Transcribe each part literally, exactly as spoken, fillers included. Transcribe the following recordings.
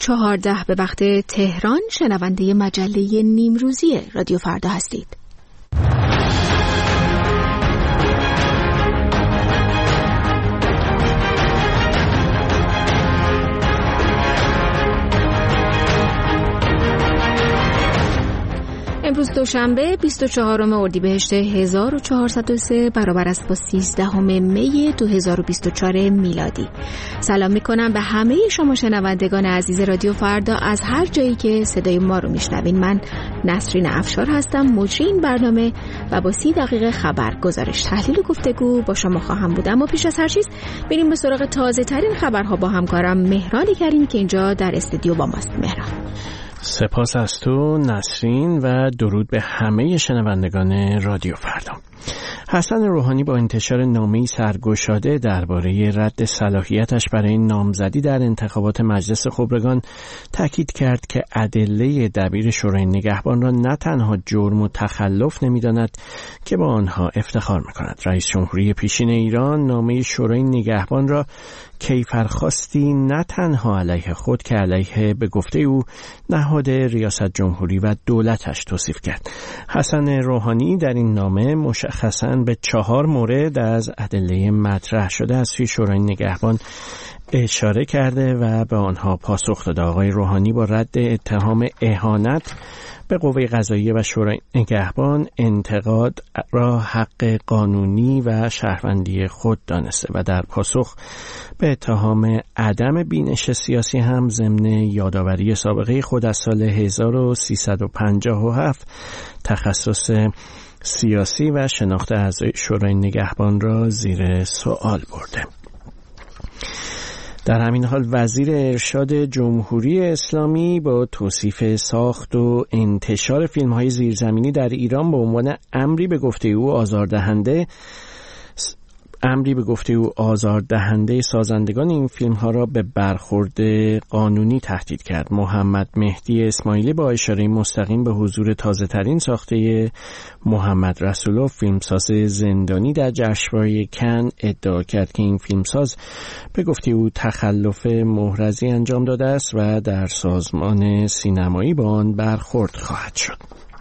چهارده به وقت تهران شنونده مجله نیمروزی رادیو فردا هستید. امروز دوشنبه بیست و چهارم اردیبهشت هزار و چهارصد و سه برابر است با سیزدهم می دو هزار و بیست و چهار میلادی. سلام میکنم به همه شما شنوندگان عزیز رادیو فردا از هر جایی که صدای ما رو میشنوین. من نسرین افشار هستم، مجری این برنامه و با سی دقیقه خبر، گزارش، تحلیل و گفتگو با شما خواهم بود. اما پیش از هر چیز بریم به سراغ تازه ترین خبرها با همکارم مهران کریمی که اینجا در استودیو با ماست. مهران، سپاس از تو نسرین و درود به همه شنوندگان رادیو فردا. حسن روحانی با انتشار نامه‌ای سرگشاده درباره رد صلاحیتش برای نامزدی در انتخابات مجلس خبرگان تاکید کرد که ادله دبیر شورای نگهبان را نه تنها جرم و تخلف نمی‌داند که با آنها افتخار می‌کند. رئیس جمهوری پیشین ایران نامه شورای نگهبان را کیفرخواستی نه تنها علیه خود که علیه به گفته او نهاد ریاست جمهوری و دولتش توصیف کرد. حسن روحانی در این نامه مشخصاً به چهار مورد از ادله مطرح شده از سوی شورای نگهبان اشاره کرده و به آنها پاسخ داده. آقای روحانی با رد اتهام اهانت به قوه قضاییه و شورای نگهبان انتقاد را حق قانونی و شهروندی خود دانسته و در پاسخ به اتهام عدم بینش سیاسی هم ضمن یادآوری سابقه خود از سال هزار و سیصد و پنجاه و هفت تخصص سیاسی و شناخت اعضای شورای نگهبان را زیر سوال برده. در همین حال وزیر ارشاد جمهوری اسلامی با توصیف ساخت و انتشار فیلم‌های زیرزمینی در ایران به عنوان امری به گفته او آزاردهنده امری به گفته او آزاردهنده سازندگان این فیلم‌ها را به برخورد قانونی تهدید کرد. محمد مهدی اسماعیلی با اشاره مستقیم به حضور تازه‌ترین ساخته محمد رسولوف، فیلمساز زندانی، در جشنواره کن ادعا کرد که این فیلمساز به گفته او تخلف محرزی انجام داده است و در سازمان سینمایی با آن برخورد خواهد شد.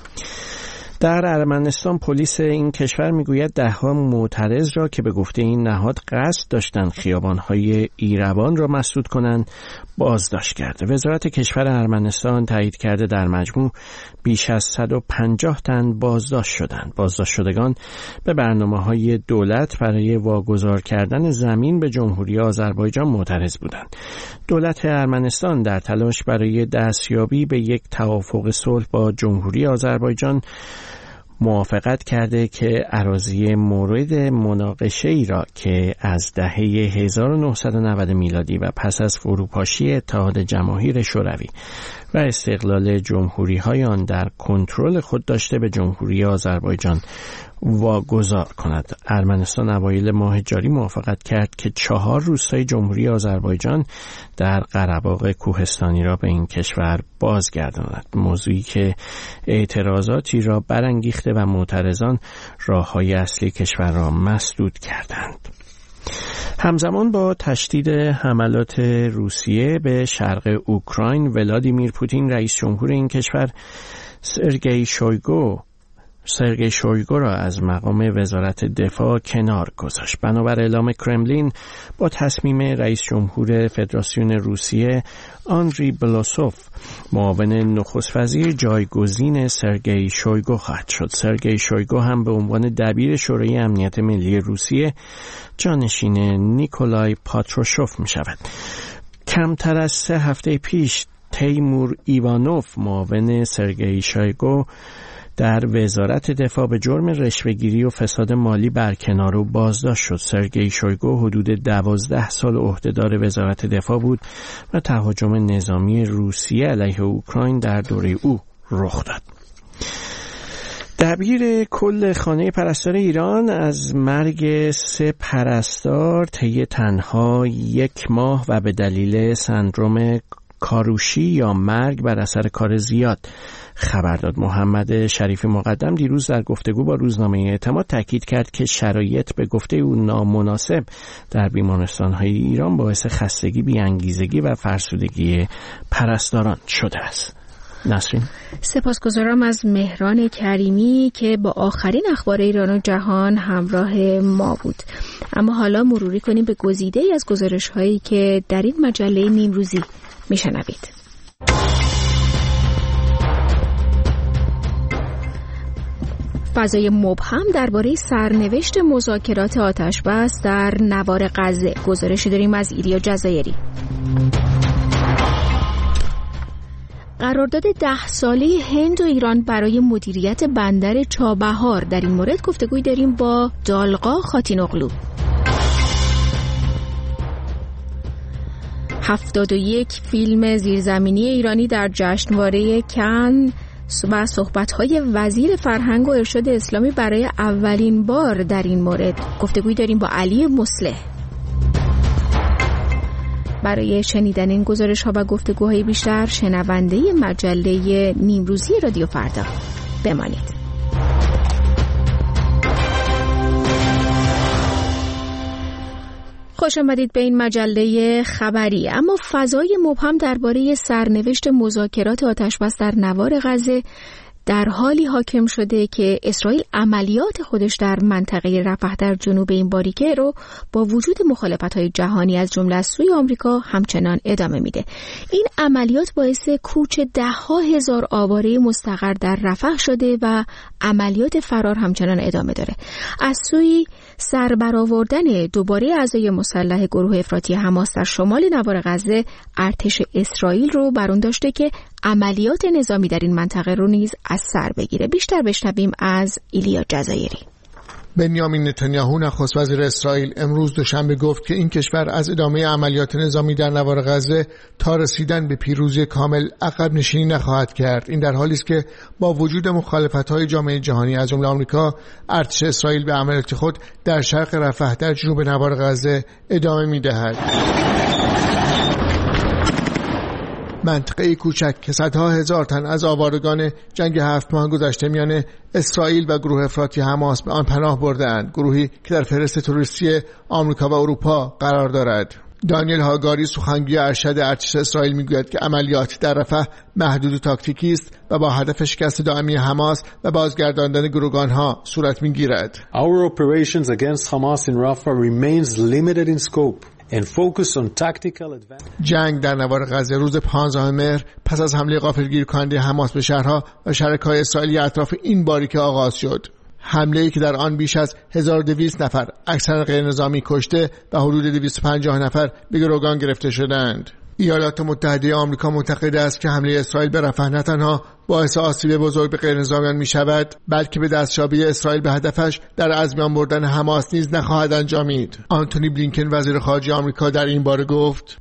در ارمنستان پلیس این کشور میگوید ده‌ها معترض را که به گفته این نهاد قصد داشتند خیابان‌های ایروان را مسدود کنند بازداشت کرده. وزارت کشور ارمنستان تایید کرده در مجموع بیش از صد و پنجاه تن بازداشت شدند. بازداشت شدگان به برنامه‌های دولت برای واگذار کردن زمین به جمهوری آذربایجان معترض بودند. دولت ارمنستان در تلاش برای دستیابی به یک توافق صلح با جمهوری آذربایجان موافقت کرده که اراضی مورد مناقشه ای را که از دهه هزار و نهصد و نود میلادی و پس از فروپاشی اتحاد جماهیر شوروی و استقلال جمهوری های آن در کنترل خود داشته به جمهوری آذربایجان واگذار کند. ارمنستان اوایل ماه جاری موافقت کرد که چهار روستای جمهوری آذربایجان در قره‌باغ کوهستانی را به این کشور بازگرداند، موضوعی که اعتراضاتی را برانگیخته و معترضان راه‌های اصلی کشور را مسدود کردند. همزمان با تشدید حملات روسیه به شرق اوکراین، ولادیمیر پوتین رئیس جمهور این کشور سرگئی شویگو سرگئی شویگو را از مقام وزارت دفاع کنار گذاشت. بنابر اعلام کرملین با تصمیم رئیس جمهور فدراسیون روسیه آندری بلاسوف معاون نخست وزیر جایگزین سرگئی شویگو خواهد شد. سرگئی شویگو هم به عنوان دبیر شورای امنیت ملی روسیه جانشین نیکولای پاتروشوف می شود. کمتر از سه هفته پیش تیمور ایوانوف معاون سرگئی شویگو در وزارت دفاع به جرم رشوه‌گیری و فساد مالی برکنار و بازداشت شد. سرگئی شویگو حدود دوازده سال عهدهدار وزارت دفاع بود و تهاجم نظامی روسیه علیه اوکراین در دوره او رخ داد. دبیر کل خانه پرستار ایران از مرگ سه پرستار طی تنها یک ماه و به دلیل سندروم کاروشی یا مرگ بر اثر کار زیاد خبر داد. محمد شریفی مقدم دیروز در گفتگو با روزنامه اعتماد تاکید کرد که شرایط به گفته او نامناسب در بیمارستان‌های ایران باعث خستگی، بی‌انگیزگی و فرسودگی پرستاران شده است. نسرین، سپاسگزارم از مهران کریمی که با آخرین اخبار ایران و جهان همراه ما بود. اما حالا مروری کنیم به گزیده‌ای از گزارش‌هایی که در این مجله نیمروزی میشنوید. فضای مبهم درباره سرنوشت مذاکرات آتشبس در نوار غزه. گزارشی داریم از ایلیا جزایری. قرارداد ده ساله هند و ایران برای مدیریت بندر چابهار. در این مورد گفتگوی داریم با دالقا خاتینوغلو. هفتاد و یک فیلم زیرزمینی ایرانی در جشنواره کن و صحبت‌های وزیر فرهنگ و ارشاد اسلامی برای اولین بار در این مورد. گفتگوی داریم با علی مصلح. برای شنیدن این گزارش‌ها و گفتگوهای بیشتر شنونده مجله نیمروزی رادیو فردا بمانید. خوش آمدید به این مجله خبری. اما فضای مبهم درباره سرنوشت مذاکرات آتشبس در نوار غزه در حالی حاکم شده که اسرائیل عملیات خودش در منطقه رفح در جنوب این باریکه رو با وجود مخالفت‌های جهانی از جمله از سوی آمریکا همچنان ادامه میده. این عملیات باعث کوچ ده‌ها هزار آواره مستقر در رفح شده و عملیات فرار همچنان ادامه داره. از سوی سربرآوردن دوباره اعضای مسلح گروه افراطی حماس در شمال نوار غزه، ارتش اسرائیل رو بر اون داشته که عملیات نظامی در این منطقه رو نیز از سر بگیره. بیشتر بشنویم از ایلیا جزایری. بنیامین نتانیاهو نخست وزیر اسرائیل امروز دوشنبه گفت که این کشور از ادامه عملیات نظامی در نوار غزه تا رسیدن به پیروزی کامل عقب نشینی نخواهد کرد. این در حالی است که با وجود مخالفت‌های جامعه جهانی از جمله آمریکا، ارتش اسرائیل به عملیات خود در شرق رفح در جنوب نوار غزه ادامه می‌دهد. منطقه کوچک که صدها هزار تن از آوارگان جنگ هفت ماه گذشته میان اسرائیل و گروه افراطی حماس به آن پناه برده‌اند، گروهی که در فهرست تروریستی آمریکا و اروپا قرار دارد. دانیل هاگاری سخنگوی ارشد ارتش اسرائیل میگوید که عملیات در رفح محدود و تاکتیکی است و با هدف شکست دائمی حماس و بازگرداندن گروگانها صورت میگیرد. Our operations against Hamas in Rafah remains limited in scope. جنگ در نوار غزه روز پانزدهم مهر پس از حمله غافلگیر کننده حماس به شهرها و شرکای اسرائیلی اطراف این باریکه آغاز شد. حمله‌ای که در آن بیش از هزار و دویست نفر اکثر غیر نظامی کشته و حدود دویست و پنجاه نفر به گروگان گرفته شدند. ایالات متحده آمریکا معتقد است که حمله اسرائیل به رفح نه تنها باعث آسیب بزرگ به غیر نظامیان می شود، بلکه به دستیابی اسرائیل به هدفش در از میان بردن حماس نیز نخواهد انجامید. آنتونی بلینکن وزیر خارجه آمریکا در این باره گفت: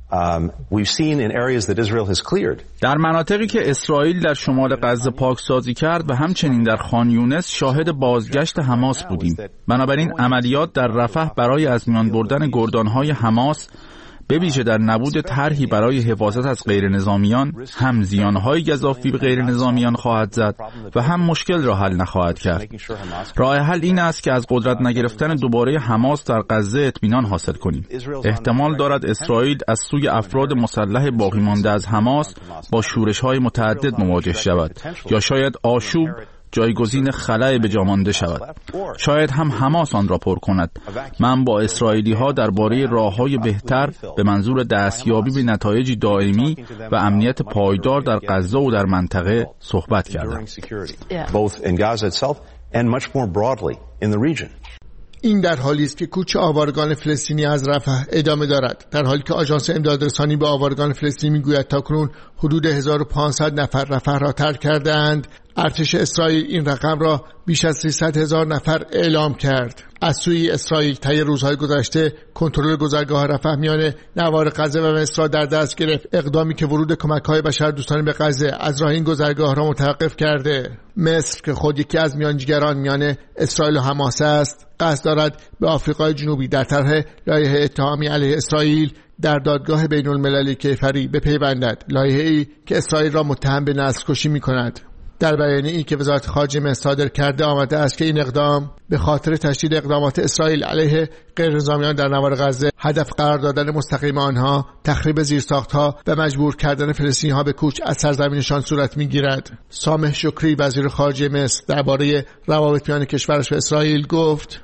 در مناطقی که اسرائیل در شمال غزه پاکسازی کرد و همچنین در خان یونس شاهد بازگشت حماس بودیم. بنابراین عملیات در رفح برای از میان بردن گردانهای حماس به ویژه در نبود طرحی برای حفاظت از غیر نظامیان هم زیانهای گزافی به غیر نظامیان خواهد زد و هم مشکل را حل نخواهد کرد. راه حل این است که از قدرت نگرفتن دوباره حماس در غزه اطمینان حاصل کنیم. احتمال دارد اسرائیل از سوی افراد مسلح باقی مانده از حماس با شورش‌های متعدد مواجه شود یا شاید آشوب جایگزین خلأ به جا مانده شود. شاید هم حماس آن را پر کند. من با اسرائیلی ها درباره راه‌های بهتر به منظور دستیابی به نتایجی دائمی و امنیت پایدار در غزه و در منطقه صحبت کردم. این در حالی است که کوچ آوارگان فلسطینی از رفح ادامه دارد، در حالی که آژانس امدادرسانی به آوارگان فلسطینی میگوید تاکنون حدود هزار و پانصد نفر رفح را ترک کرده‌اند. ارتش اسرائیل این رقم را بیش از سیصد هزار نفر اعلام کرد. از سوی اسرائیل طی روزهای گذشته کنترل گذرگاه رفح میان نوار غزه و مصر در دست گرفت، اقدامی که ورود کمک‌های بشردوستانه به غزه از راه این گذرگاه را متوقف کرده. مصر که خود یکی از میانجیگران میان اسرائیل و حماس است، قصد دارد به آفریقای جنوبی در طرح لایحه اتهامی علیه اسرائیل در دادگاه بین المللی کیفری بپیوندد، لایحه‌ای که اسرائیل را متهم به نسل‌کشی می‌کند. در بیانیه‌ای که وزارت خارجه مصر صادر کرده آمده است که این اقدام به خاطر تشدید اقدامات اسرائیل علیه غیرنظامیان در نوار غزه، هدف قرار دادن مستقیم آنها، تخریب زیرساخت‌ها و مجبور کردن فلسطینی‌ها به کوچ از سرزمینشان صورت می‌گیرد. سامح شکری وزیر خارجه مصر درباره روابط میان کشورش و اسرائیل گفت: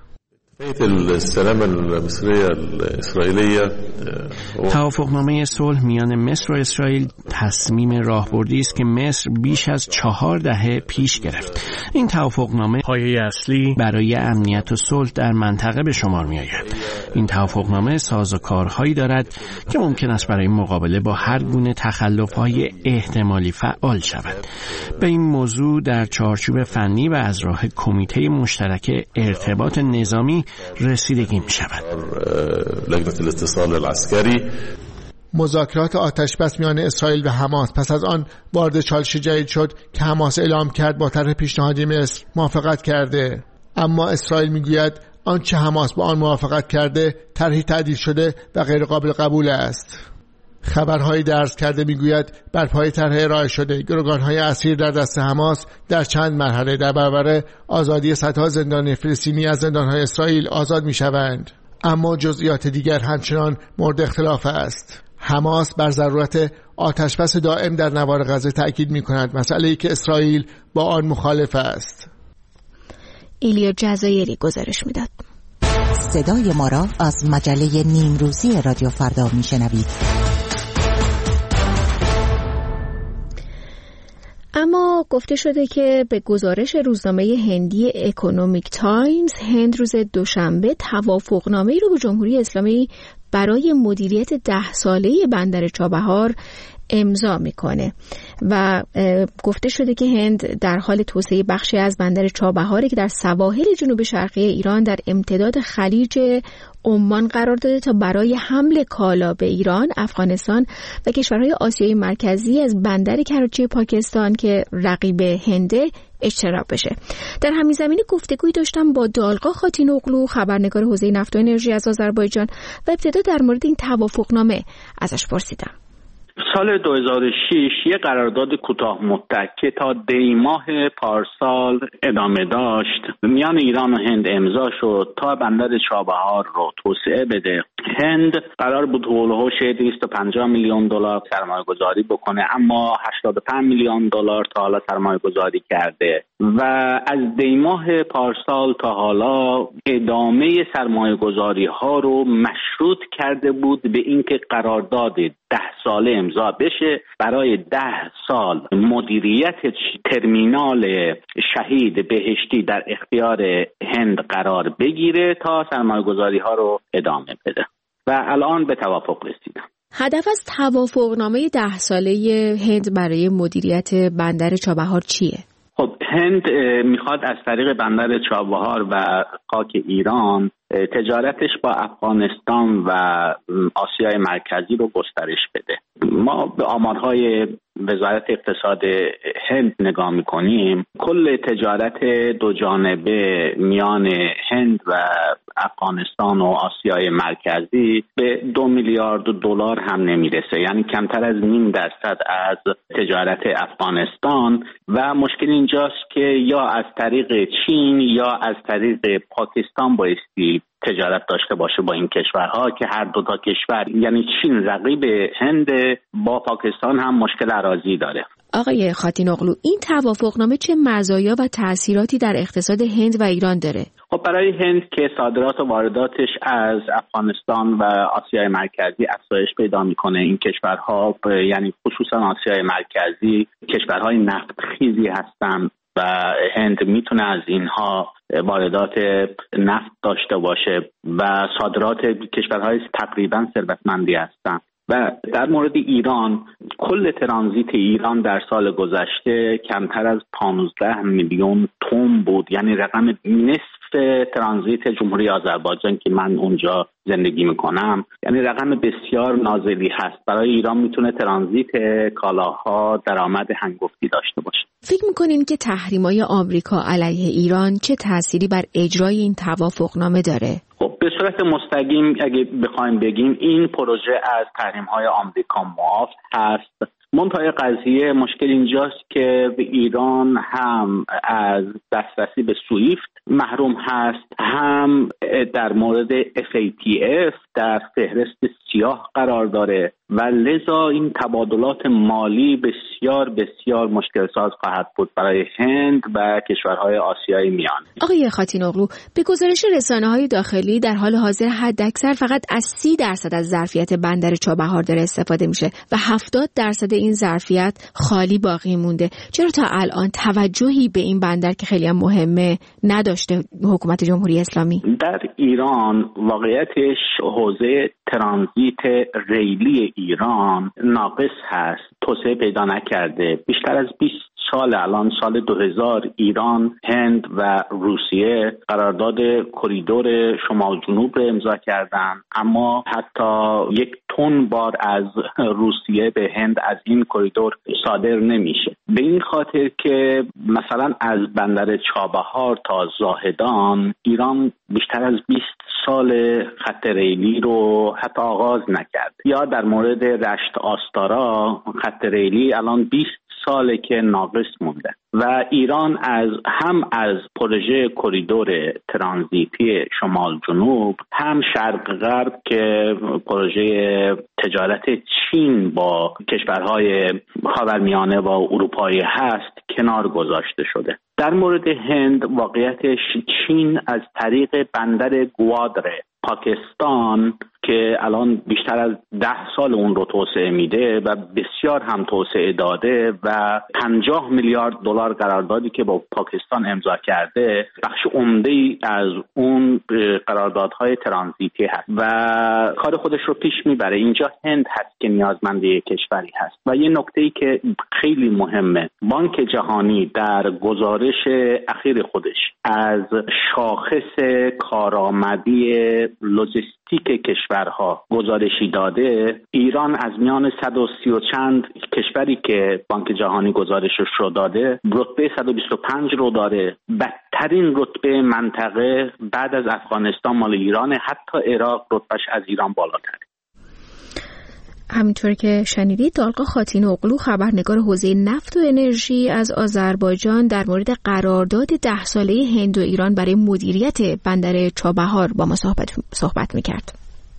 توافقنامه صلح میان مصر و اسرائیل تصمیم راهبردی است که مصر بیش از چهار دهه پیش گرفت. این توافقنامه پایه اصلی برای امنیت و صلح در منطقه به شمار می آید. این توافقنامه سازوکارهایی دارد که ممکن است برای مقابله با هر گونه تخلف‌های احتمالی فعال شود. به این موضوع در چارچوب فنی و از راه کمیته مشترک ارتباط نظامی رسیدگی می شود. لجنه الاتصال العسکری. مذاکرات آتشبس میان اسرائیل و حماس پس از آن وارد چالش جدید شد که حماس اعلام کرد با طرح پیشنهادی مصر موافقت کرده، اما اسرائیل میگوید آنچه حماس با آن موافقت کرده طرحی تعدیل شده و غیر قابل قبول است. خبرهای درز کرده میگوید بر پای طرح ارائه شده گروگانهای اسیر در دست حماس در چند مرحله در برابر آزادی صدها زندانی فلسطینی از زندانهای اسرائیل آزاد میشوند، اما جزئیات دیگر همچنان مورد اختلاف است. حماس بر ضرورت آتشبس دائم در نوار غزه تأکید می‌کند، مسئله‌ای که اسرائیل با آن مخالف است. ایلیا جزایری گزارش می‌داد. صدای ما را از مجله نیمروزی رادیو فردا می‌شنوید. اما گفته شده که به گزارش روزنامه هندی اکونومیک تایمز، هند روز دوشنبه توافقنامه‌ای رو با جمهوری اسلامی برای مدیریت ده ساله بندر چابهار امضا میکنه و گفته شده که هند در حال توسعه بخشی از بندر چابهاری که در سواحل جنوب شرقی ایران در امتداد خلیج عمان قرار داده تا برای حمل کالا به ایران، افغانستان و کشورهای آسیای مرکزی از بندر کراچی پاکستان که رقیب هنده اجتناب بشه. در همین زمینه گفتگویی داشتم با دالقا خاتینوغلو، خبرنگار حوزه نفت و انرژی از آذربایجان، و ابتدا در مورد این توافقنامه ازش پرسیدم. سال دو هزار و شش یک قرارداد کوتاه مدت که تا دی ماه پارسال ادامه داشت میان ایران و هند امضا شد تا بندر چابهار رو توسعه بده. هند قرار بود هولوش دویست و پنجاه میلیون دلار سرمایه گذاری بکنه، اما هشتاد و پنج میلیون دلار تا حالا سرمایه گذاری کرده و از دی ماه پارسال تا حالا ادامه سرمایه گذاری ها رو مشروط کرده بود به اینکه قرارداد ده ساله امضا بشه برای ده سال مدیریت ترمینال شهید بهشتی در اختیار هند قرار بگیره تا سرمایه گذاری ها رو ادامه بده و الان به توافق رسیدن. هدف از توافقنامه ده ساله هند برای مدیریت بندر چابهار چیه؟ خب هند میخواد از طریق بندر چابهار و خاک ایران تجارتش با افغانستان و آسیای مرکزی رو گسترش بده. ما به آمارهای وزارت اقتصاد هند نگاه میکنیم، کل تجارت دو جانبه میان هند و افغانستان و آسیای مرکزی به دو میلیارد دلار هم نمیرسه، یعنی کمتر از نیم درصد از تجارت افغانستان و مشکل اینجاست که یا از طریق چین یا از طریق پاکستان بایستی تجارت داشته باشه با این کشورها که هر دو تا کشور یعنی چین رقیب هند، با پاکستان هم مشکل اراضی داره. آقای خاتینوغلو، این توافقنامه چه مزایا و تأثیراتی در اقتصاد هند و ایران داره؟ خب برای هند که صادرات و وارداتش از افغانستان و آسیای مرکزی افزایش پیدا میکنه، این کشورها یعنی خصوصا آسیای مرکزی کشورهای نفتخیزی هستن و هند میتونه از اینها واردات نفت داشته باشه و صادرات کشورهای تقریبا ثروتمندی هستن و در مورد ایران، کل ترانزیت ایران در سال گذشته کمتر از پانزده میلیون تن بود، یعنی رقم نصف ترانزیت جمهوری آذربایجان که من اونجا زندگی میکنم، یعنی رقم بسیار نازلی هست. برای ایران میتونه ترانزیت کالاها درآمد هنگفتی داشته باشه. فکر میکنین که تحریم‌های آمریکا علیه ایران چه تأثیری بر اجرای این توافقنامه داره؟ خب به صورت مستقیم اگه بخوایم بگیم این پروژه از تحریم‌های آمریکا معاف هست. منتهای قضیه مشکل اینجاست که ایران هم از دسترسی به سویفت محروم هست، هم در مورد اف ای تی اف در فهرست سیاه قرار داره و لذا این تبادلات مالی بسیار بسیار مشکل ساز خواهد بود برای هند و کشورهای آسیای میانه. آقای خاتین‌اغلو، به گزارش رسانه‌های داخلی در حال حاضر حداکثر فقط از سی درصد از ظرفیت بندر چابهار داره استفاده میشه و هفتاد درصد این ظرفیت خالی باقی مونده. چرا تا الان توجهی به این بندر که خیلی هم مهمه نداشته حکومت جمهوری اسلامی؟ در ایران واقعیتش حوزه ترانزیت ریلی ایران ناقص هست، توسعه پیدا نکرده. بیشتر از بیست سال، الان سال دو هزار، ایران، هند و روسیه قرارداد کریدور شمال جنوب رو امضا کردن، اما حتی یک تن بار از روسیه به هند از این کریدور صادر نمیشه. به این خاطر که مثلا از بندر چابهار تا زاهدان ایران بیشتر از بیست سال خط ریلی رو حتی آغاز نکرد. یا در مورد رشت آستارا خط ریلی الان بیست ساله که ناقص مونده و ایران از هم از پروژه کریدور ترانزیتی شمال جنوب، هم شرق غرب که پروژه تجارت چین با کشورهای خاورمیانه و اروپایی هست کنار گذاشته شده. در مورد هند واقعیتش چین از طریق بندر گوادره پاکستان که الان بیشتر از ده سال اون رو توسعه میده و بسیار هم توسعه داده و پنجاه میلیارد دلار قراردادی که با پاکستان امضا کرده بخش عمده‌ای از اون قراردادهای ترانزیتی هست و کار خودش رو پیش میبره. اینجا هند هست که نیازمند یک کشوری هست. و یه نکته‌ای که خیلی مهمه، بانک جهانی در گزارش اخیر خودش از شاخص کارآمدی لوجستیک کشورها گزارشی داده، ایران از میان صد و سی و چند کشوری که بانک جهانی گزارشش رو داده رتبه صد و بیست و پنج رو داره. بدترین رتبه منطقه بعد از افغانستان مال ایرانه، حتی عراق رتبهش از ایران بالاتره. همینطور که شنیدید، دالقا خاتین‌اغلو، خبرنگار حوزه نفت و انرژی از آذربایجان، در مورد قرارداد ده ساله هند و ایران برای مدیریت بندر چابهار با ما صحبت, صحبت میکرد.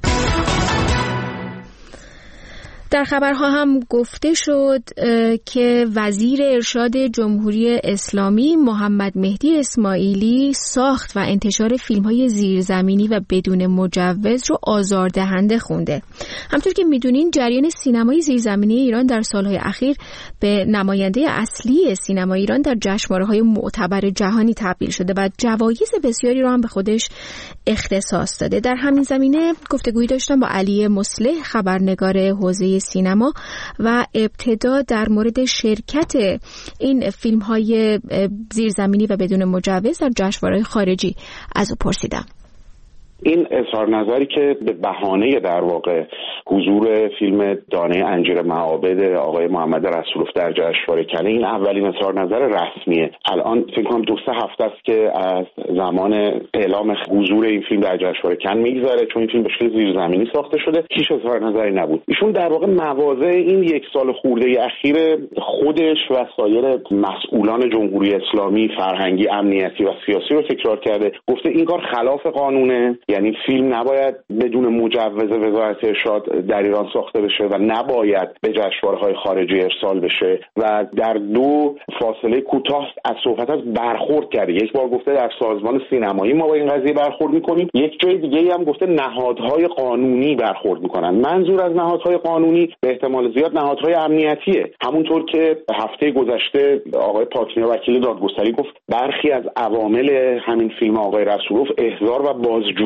در خبرها هم گفته شد که وزیر ارشاد جمهوری اسلامی محمد مهدی اسماعیلی ساخت و انتشار فیلم‌های زیرزمینی و بدون مجوز رو آزاردهنده خونده. همطور که میدونین جریان سینمای زیرزمینی ایران در سالهای اخیر به نماینده اصلی سینما ایران در جشنواره‌های معتبر جهانی تبدیل شده و جوایز بسیاری رو هم به خودش اختصاص داده. در همین زمینه گفتگویی داشتم با علی مصلح، خبرنگار حوزه سینما، و ابتدا در مورد شرکت این فیلم‌های زیرزمینی و بدون مجوز در جشنواره‌های خارجی از او پرسیدم. این اظهار نظری که به بهانه در واقع حضور فیلم دانه انجیر معابد آقای محمد رسولوف در جشنواره کن، این اولین اظهار نظر رسمیه. الان فکر کنم دو سه هفته است که از زمان اعلام حضور این فیلم در جشنواره کن میگذره، چون این فیلم به شکل زیرزمینی ساخته شده، هیچ اظهار نظری نبود. ایشون در واقع مواضع این یک سال خورده اخیر خودش و سایر مسئولان جمهوری اسلامی فرهنگی، امنیتی و سیاسی رو تکرار کرده. گفته این کار خلاف قانونه، یعنی فیلم نباید بدون مجوز وزارت ارشاد در ایران ساخته بشه و نباید به جشنواره‌های خارجی ارسال بشه و در دو فاصله کوتاه از صحبت از برخورد کرده. یک بار گفته در سازمان سینمایی ما با این قضیه برخورد می‌کنیم، یک جای دیگه‌ای هم گفته نهادهای قانونی برخورد می‌کنن. منظور از نهادهای قانونی به احتمال زیاد نهادهای امنیتیه. همونطور که هفته گذشته آقای پاکنیا وکیل دادگستری گفت برخی از عوامل همین فیلم آقای رسولوف احضار و بازجویی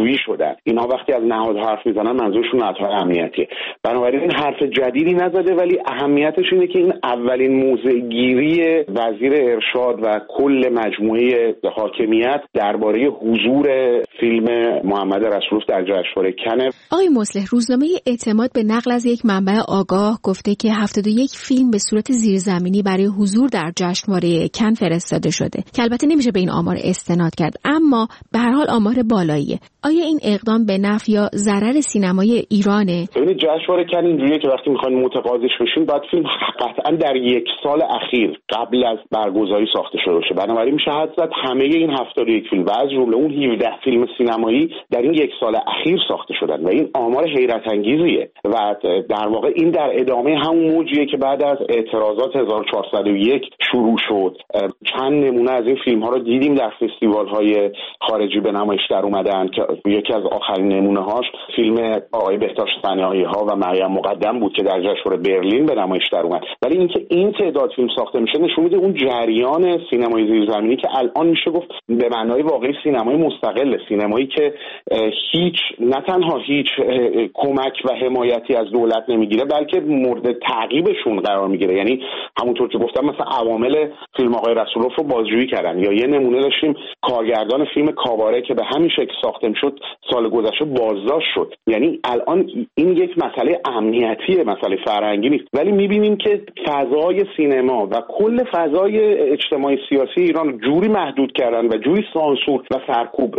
جویی شدن. اینها وقتی از نهاد حرف میزنن منظورشون نهادهای امنیتیه. بنابراین این حرف جدیدی نزده، ولی اهمیتش اینه که این اولین موضع‌گیری وزیر ارشاد و کل مجموعه حاکمیت درباره حضور فیلم محمد رسولوف در جشنواره کن. آقای مصلح، روزنامه اعتماد به نقل از یک منبع آگاه گفته که هفتاد و یک فیلم به صورت زیرزمینی برای حضور در جشنواره کن فرستاده شده که البته نمیشه به این آمار استناد کرد، اما به هر حال آمار بالاییه. آیا این اقدام به نفع یا ضرر سینمای ایرانه؟ ببینید جشنواره کن اینجوریه که وقتی میخواین متقاضیش بشین باید فیلم قطعا در یک سال اخیر قبل از برگزاری ساخته شده باشه. بنابراین میشه حد زد همه این هفتاد و یک فیلم و از جمله اون هفده فیلم سینمایی در این یک سال اخیر ساخته شدن و این آمار حیرت انگیزیه و در واقع این در ادامه همون موجیه که بعد از اعتراضات هزار و چهارصد و یک شروع شد. چند نمونه از این فیلم ها رو دیدیم در فستیوال های خارجی به نمایش در اومدن که یکی از آخرین نمونه هاش فیلم آقای بهداشت صنایعی ها و مریم مقدم بود که در جشنواره برلین به نمایش در اومد. ولی اینکه این تعداد فیلم ساخته میشه نشون میده اون جریان سینمای زیرزمینی که الان میشه گفت به معنای واقعی سینمای مستقل، سینمایی که هیچ نه تنها هیچ کمک و حمایتی از دولت نمیگیره بلکه مورد تعقیبشون قرار میگیره. یعنی همونطور که گفتم مثلا عوامل فیلم آقای رسولوف رو بازجویی کردن، یا یه نمونه داشتیم کارگردان فیلم کاباره که به همین شکل ساخته میشد سال گذشته بازداشت شد. یعنی الان این یک مسئله امنیتیه، مسئله فرهنگی نیست، ولی میبینیم که فضای سینما و کل فضای اجتماعی سیاسی ایران جوری محدود کردن و جوری سانسور و سرکوب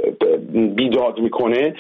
بیداد میکنه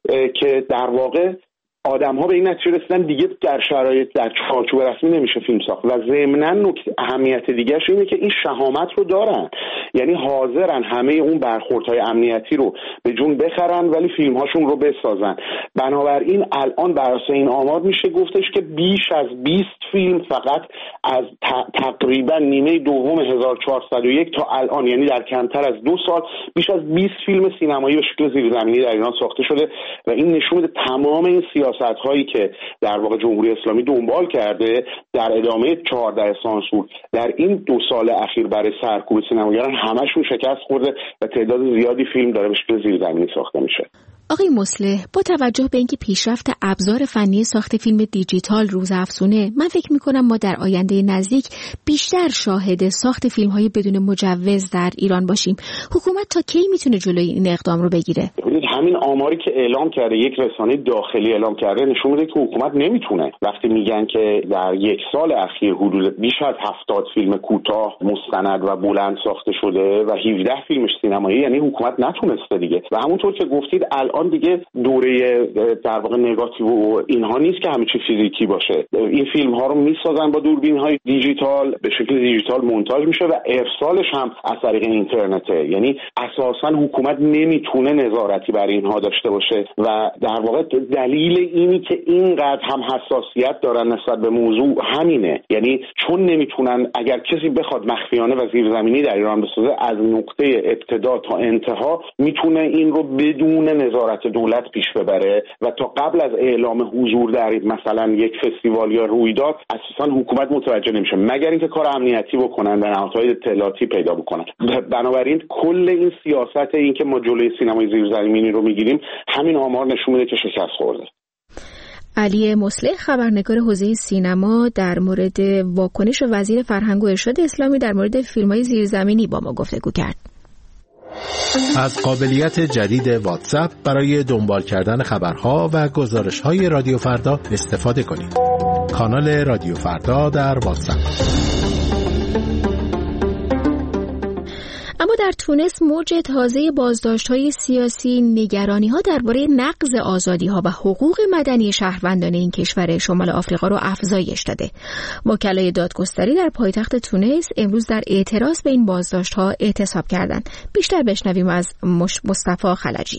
که در واقع آدم ها به این نتیجه رسیدن دیگه در شرایط در چارچوب رسمی نمیشه فیلم ساخت و ضمناً نکته اهمیت دیگه‌اش اینه که این شهامت رو دارن، یعنی حاضرن همه اون برخوردهای امنیتی رو به جون بخرن ولی فیلم هاشون رو بسازن. بنابراین الان بر اساس این آمار میشه گفتش که بیش از بیست فیلم فقط از تقریبا نیمه دوم هزار و چهارصد و یک تا الان، یعنی در کمتر از دو سال، بیش از بیست فیلم سینمایی به شکل زیرزمینی در ایران ساخته شده و این نشون میده تمام این سیاست هایی که در واقع جمهوری اسلامی دنبال کرده در ادامه چهارده سانسور در این دو سال اخیر برای سرکوب سینماگران همشون شکست خورده و تعداد زیادی فیلم داره به شکل زیرزمینی ساخته میشه. آقای مصلح، با توجه به اینکه پیشرفت ابزار فنی ساخت فیلم دیجیتال روزافزونه، من فکر میکنم ما در آینده نزدیک بیشتر شاهد ساخت فیلم‌های بدون مجوز در ایران باشیم. حکومت تا کی میتونه جلوی این اقدام رو بگیره؟ ببینید همین آماری که اعلام کرده، یک رسانه داخلی اعلام کرده، نشون میده که حکومت نمیتونه. وقتی میگن که در یک سال اخیر حدود بیش از هفتاد فیلم کوتاه، مستند و بلند ساخته شده و هفده فیلم سینمایی، یعنی حکومت نتونسته دیگه. و همونطور که گفتید الان دیگه دوره در واقع نگاتیو و اینها نیست که همه چی فیزیکی باشه. این فیلم ها رو میسازن با دوربین های دیجیتال، به شکل دیجیتال مونتاژ میشه و ارسالش هم از طریق اینترنته. یعنی اساسا حکومت نمیتونه نظارتی بر اینها داشته باشه و در واقع دلیل اینی که اینقدر هم حساسیت دارن نسبت به موضوع همینه. یعنی چون نمیتونن، اگر کسی بخواد مخفیانه و زیرزمینی در ایران بسازه، از نقطه ابتدا تا انتها میتونه این رو بدون نظارت دولت پیش ببره و تا قبل از اعلام حضور در مثلا یک فستیوال یا رویداد اساسا حکومت متوجه نمیشه مگر اینکه کار امنیتی بکنن و نهادهای اطلاعاتی پیدا بکنن. بنابراین کل این سیاست این که ما جلوی سینمای زیرزمینی رو میگیریم، همین آمار نشون میده که شکست خورده. علی مصلح، خبرنگار حوزه سینما، در مورد واکنش وزیر فرهنگ و ارشاد اسلامی در مورد فیلم‌های زیرزمینی با ما گفتگو کرد. از قابلیت جدید واتساپ برای دنبال کردن خبرها و گزارش‌های رادیو فردا استفاده کنید. کانال رادیو فردا در واتساپ. اما در تونس موج تازه بازداشت‌های سیاسی، نگرانی‌ها درباره نقض آزادی‌ها و حقوق مدنی شهروندان این کشور شمال آفریقا رو افزایش داده. وکلای دادگستری در پایتخت تونس امروز در اعتراض به این بازداشت‌ها اعتصاب کردند. بیشتر بشنویم از مصطفی خلجی.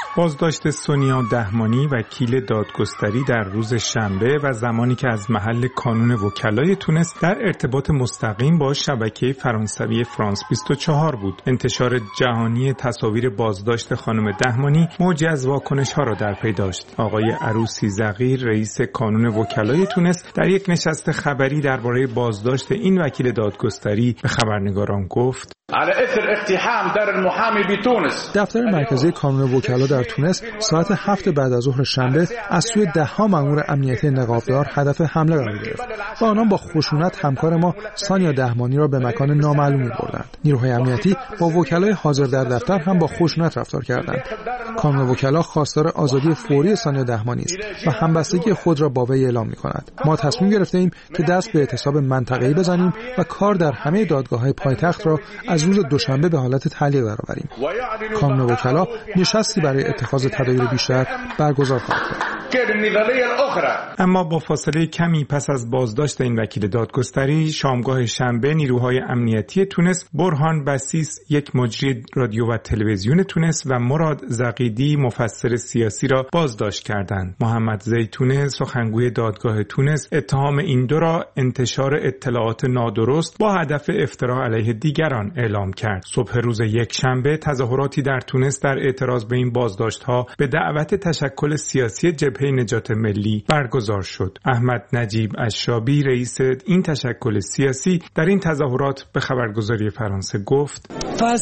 بازداشت سونیا دهمانی وکیل دادگستری در روز شنبه و زمانی که از محل کانون وکلای تونس در ارتباط مستقیم با شبکه فرانسوی فرانس بیست و چهار بود. انتشار جهانی تصاویر بازداشت خانم دهمانی موجی از واکنش‌ها را در پی داشت. آقای عروسی زغیر رئیس کانون وکلای تونس در یک نشست خبری درباره بازداشت این وکیل دادگستری به خبرنگاران گفت: على اثر اقتحام دار المحامي بتونس. دفتر مرکزی کانون وکلا در تونس ساعت هفت بعد از ظهر شنبه از سوی ده‌ها مأمور امنیتی نقابدار هدف حمله قرار گرفت و آنان با خشونت همکار ما سانیا دهمانی را به مکان نامعلومی بردند. نیروهای امنیتی با وکلای حاضر در دفتر هم با خشونت رفتار کردند. کانون وکلا خواستار آزادی فوری سانیا دهمانی است و همبستگی خود را با وی اعلام می‌کند. ما تصمیم گرفته‌ایم که دست به اعتصاب منطقه‌ای بزنیم و کار در همه دادگاه‌های پایتخت را از روز دوشنبه به حالت تعلیق درآوریم. کانون وکلا نشستی برای اتخاذ تدابیر بیشتر برگزار خواهد کرد. اما با فاصله کمی پس از بازداشت این وکیل دادگستری، شامگاه شنبه نیروهای امنیتی تونس برهان بسیس، یک مجری رادیو و تلویزیون تونس، و مراد زغیدی، مفسر سیاسی را بازداشت کردند. محمد زیتونه، سخنگوی دادگاه تونس، اتهام این دو را انتشار اطلاعات نادرست با هدف افترا علیه دیگران اعلام کرد. صبح روز یک شنبه تظاهراتی در تونس در اعتراض به این بازداشت‌ها به دعوت تشکل سیاسی جبهه نجات ملی برگزار شد. احمد نجیب الشابی، رئیس این تشکل سیاسی، در این تظاهرات به خبرگزاری فرانسه گفت: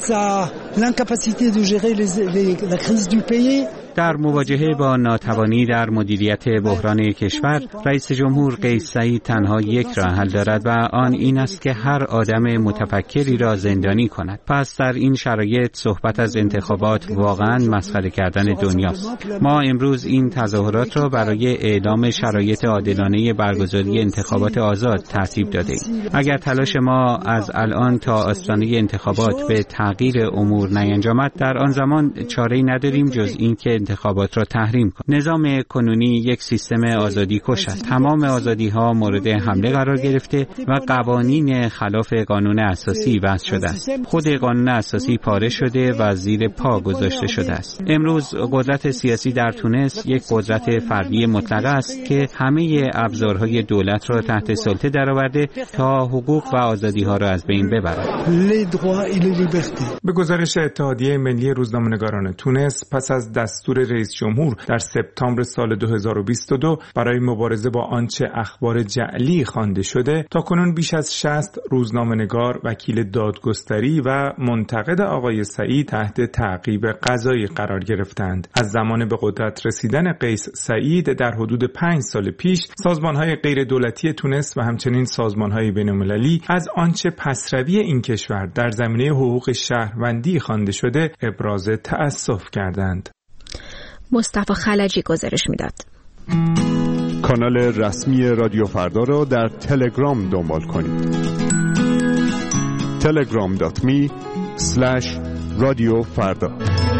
در مواجهه با ناتوانی در مدیریت بحران کشور، رئیس جمهور قیس سعید تنها یک راه حل دارد و آن این است که هر آدم متفکری را زندانی کند. پس در این شرایط صحبت از انتخابات واقعاً مسخره کردن دنیاست. ما امروز این تظاهرات را برای اعلام شرایط عادلانه برگزاری انتخابات آزاد ترتیب دادیم. اگر تلاش ما از الان تا آستانه انتخابات به تغییر امور نینجامد، در آن زمان چاره‌ای نداریم جز این که انتخابات را تحریم کنیم. نظام کنونی یک سیستم آزادی کش است. تمام آزادی ها مورد حمله قرار گرفته و قوانین خلاف قانون اساسی وضع شده است. خود قانون اساسی پاره شده و زیر پا گذاشته شده است. امروز قدرت سیاسی در تونس یک قدرت فردی مطلقه است که همه ابزارهای دولت را تحت سلطه درآورده تا حقوق و آزادی ها را از بین ببرد. به گزارش اتحادیه ملی روزنامه‌نگاران تونس، پس از دستور رئیس جمهور در سپتامبر سال دو هزار و بیست و دو برای مبارزه با آنچه اخبار جعلی خوانده شده، تاکنون بیش از شصت روزنامه‌نگار، وکیل دادگستری و منتقد آقای سعید تحت تعقیب قضایی قرار گرفتند. از زمان به قدرت رسیدن قیس سعید در حدود پنج سال پیش، سازمان‌های غیر دولتی تونس و همچنین سازمان‌های بین‌المللی از آنچه پسروی این کشور در زمینه حقوق شهروندی خوانده شده ابراز تأسف کردند. مصطفی خلجی گزارش میداد. کانال رسمی رادیو فردا را در تلگرام دنبال کنید. تلگرام دات می اسلش رادیو فردا.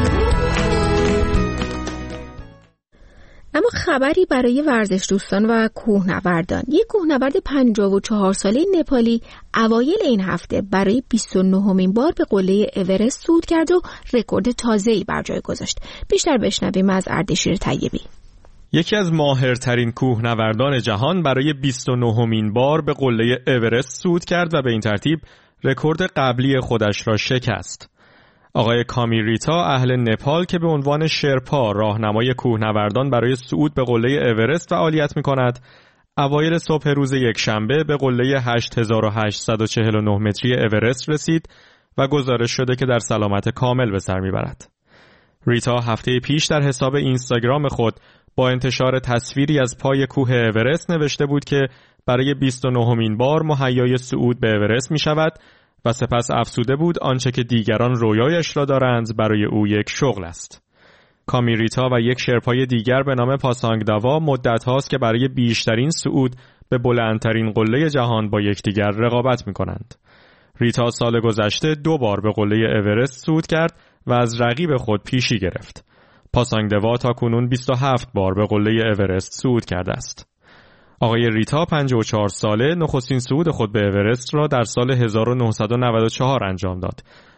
اما خبری برای ورزش دوستان و کوهنوردان. یک کوهنورد پنجاه و چهار ساله نپالی اوایل این هفته برای بیست و نهمین بار به قله اورست صعود کرد و رکورد تازه‌ای بر جای گذاشت. بیشتر بشنویم از اردشیر طیبی. یکی از ماهرترین کوهنوردان جهان برای بیست و نهمین بار به قله اورست صعود کرد و به این ترتیب رکورد قبلی خودش را شکست. آقای کامیریتا، اهل نپال که به عنوان شرپا راهنمای کوهنوردان برای صعود به قله اورست فعالیت می‌کند، اوایل صبح روز یکشنبه به قله هشت هزار و هشتصد و چهل و نه متری اورست رسید و گزارش شده که در سلامت کامل به سر می‌برد. ریتا هفته پیش در حساب اینستاگرام خود با انتشار تصویری از پای کوه اورست نوشته بود که برای بیست و نهمین بار مهیای صعود به اورست می‌شود و سپس افسوده بود آنچه که دیگران رویایش را دارند برای او یک شغل است. کامیریتا و یک شرپای دیگر به نام پاسانگ داوا مدت هاست که برای بیشترین صعود به بلندترین قله جهان با یکدیگر رقابت می کنند. ریتا سال گذشته دو بار به قله اورست صعود کرد و از رقیب خود پیشی گرفت. پاسانگ داوا تا کنون بیست و هفت بار به قله اورست صعود کرده است. آقای ریتا پنجاه و چهار ساله نخستین صعود خود به اورست را در سال هزار و نهصد و نود و چهار انجام داد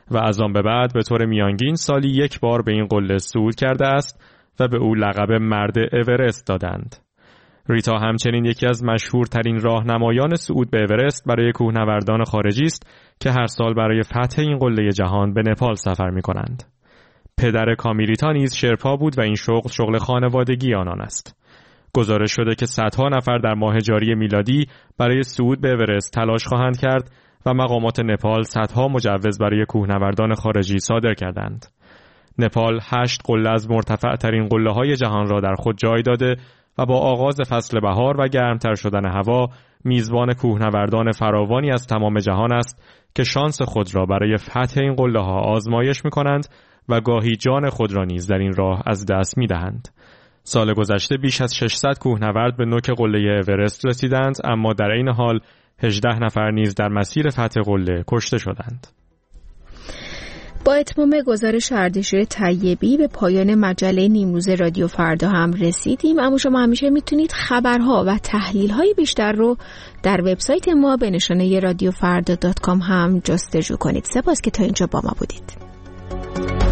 و از آن به بعد به طور میانگین سالی یک بار به این قله صعود کرده است و به او لقب مرد اورست دادند. ریتا همچنین یکی از مشهورترین راهنمایان صعود به اورست برای کوهنوردان خارجی است که هر سال برای فتح این قله جهان به نپال سفر می کنند. پدر کامیریتا نیز شرپا بود و این شغل شغل خانوادگی آنان است. گزارش شده که صدها نفر در ماه جاری میلادی برای صعود به اورست تلاش خواهند کرد و مقامات نپال صدها مجوز برای کوهنوردان خارجی صادر کردند. نپال هشت قله از مرتفع ترین قله های جهان را در خود جای داده و با آغاز فصل بهار و گرمتر شدن هوا میزبان کوهنوردان فراوانی از تمام جهان است که شانس خود را برای فتح این قله ها آزمایش می کنند و گاهی جان خود را نیز در این راه از دست می دهند. سال گذشته بیش از ششصد کوهنورد به نوک قله اورست رسیدند، اما در این حال هجده نفر نیز در مسیر فتح قله کشته شدند. با اتمام گزارش اردشیر طیبی به پایان مجله نیمروز رادیو فردا هم رسیدیم، اما شما همیشه میتونید خبرها و تحلیل‌های بیشتر رو در وبسایت ما به نشانه رادیو فردا دات کام هم جستجو کنید. سپاس که تا اینجا با ما بودید.